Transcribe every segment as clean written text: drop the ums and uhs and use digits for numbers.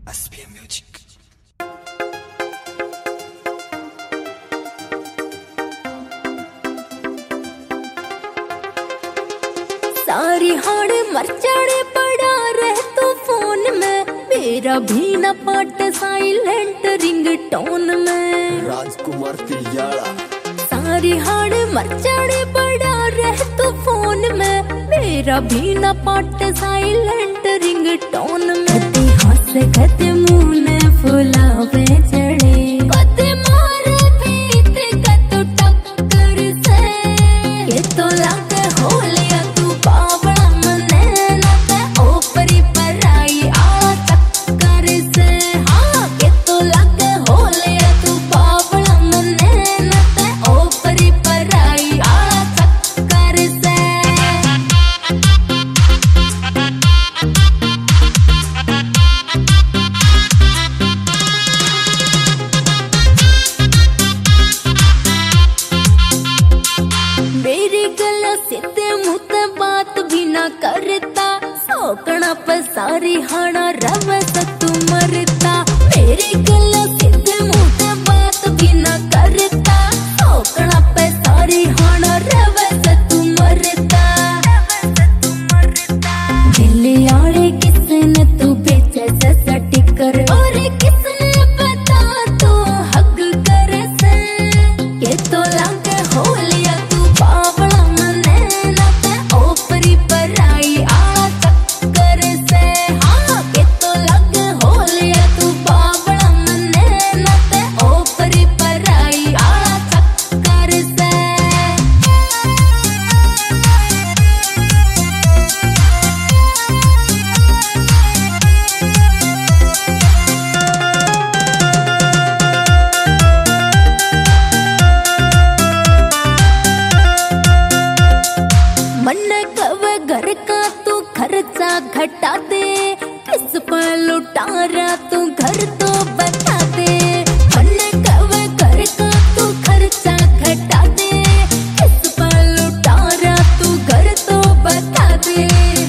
SPM Music। सारी हाड़ मरचाड़े पड़ा रह तो फोन में, मेरा भी न पाट साइलेंट रिंगटोन में। राजकुमार तिलियाड़ा। सारी हाड़ मरचाड़े पड़ा रह तो फोन में, मेरा भी न पाट साइलेंट रिंगटोन में। कते हंस कते मुंह ने फुलावे चढ़े, कते मारे पीत कतो टक्कर से। ये तो लागे हो लिया तू बावड़ा मने न ते ओपरी पराई आ चक्कर से। हाँ ये तो लागे हो लिया तू बावड़ा मने न ते ओपरी पराई आ चक्कर से। मेरी गला सीधे मुँह ते बात भी ना करता, सौकना पर सारी हाना रवस तू मरता। मेरी गला सीधे मुँह ते बात भी ना करता, सौकना पर सारी हाना रवस तू मरता। दिल्ली आड़े किसने तू बेचे से सटिकर, और किसने पता तू हक कर से। ये तो लागे हो लिया तू बावड़ा मने न ते ओपरी पराई आ चक्कर से। हाँ ये तो लागे हो लिया तू बावड़ा मने न ते ओपरी पराई आ चक्कर से। मन कवे घर का तू खर्चा घटा दे, किस पर लुटा रहा तू घर तो बता दे। मन कवे घर का तू खर्चा घटा दे, किस पर लुटा रहा तू घर तो बता दे।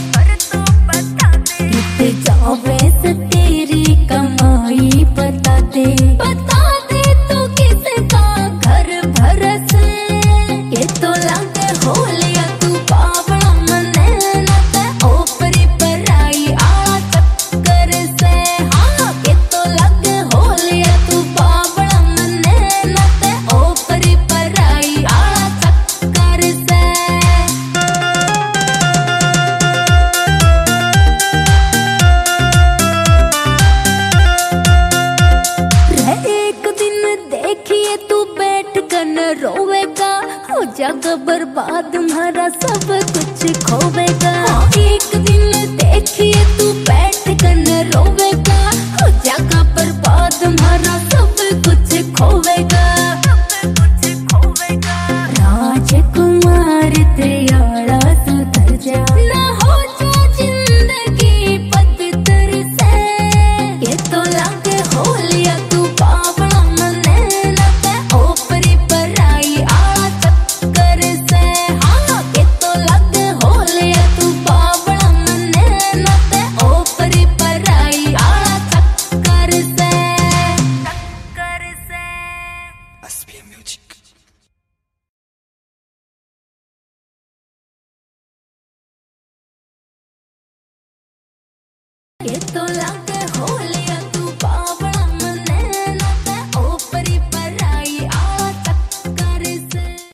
कित जावे से तेरी कमाई बता दे, बता दे तू किसका घर भरस। ये तो लागे हो लिया तू बावड़ा मने न ते ओपरी पराई आ चक्कर से। हाँ ये तो लागे हो लिया तू बावड़ा मने न ते ओपरी पराई आ चक्कर से। एक दिन देखिए तू बैठ कर न रोवेगा, हो जाएगा बर्बाद तुम्हारा सब कुछ खोवेगा। एक दिन देखिए तू बैठ कर न रोवेगा, हो जाएगा बर्बाद तुम्हारा सब कुछ खोवेगा। राजकुमार तिलियाड़ा सुधर जा, ना हो जा जिंदगी बदतर से। ये तो लागे हो लिया तू बावड़ा मने न ते ओपरी पराई आ चक्कर से। हाँ ये तो लागे हो लिया तू बावड़ा मने न ते ओपरी पराई आ चक्कर से। SPM Music। ये तो लागे